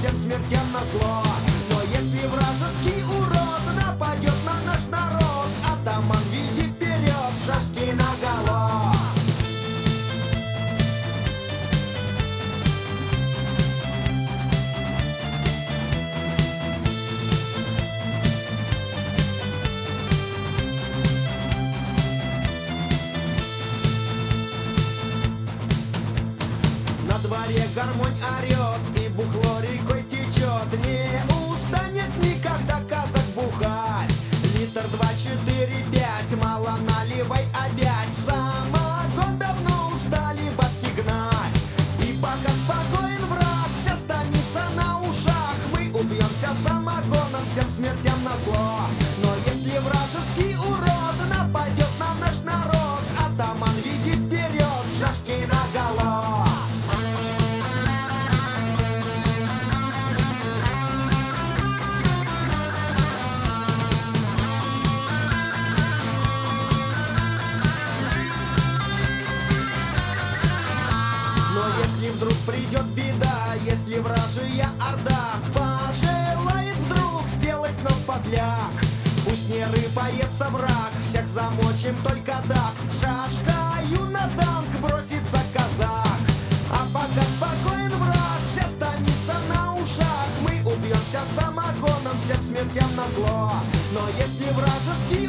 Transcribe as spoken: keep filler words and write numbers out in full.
всем смертельно зло. Но если вражеский урод нападет на наш народ, атаман, веди вперед, шашки наголо. На дворе гармонь орет, и бухло рекой течет. Не устанет никогда казак бухать. Литр два, четыре, пять, мало наливай опять. Самогон давно устали бабки гнать. И пока спокоен враг, вся станица на ушах. Мы убьемся самогоном, всем смертям назло. Но если вражеский урод нападет на наш народ, атаман, веди вперед, шашки наголо. Если вдруг придет беда, если вражья орда пожелает вдруг сделать нам подляк, пусть не рыпается враг, всех замочим только так. Шашкою на танк бросится казак. А пока спокоен враг, вся станица на ушах. Мы убьемся самогоном, всем смертям назло. Но если вражеский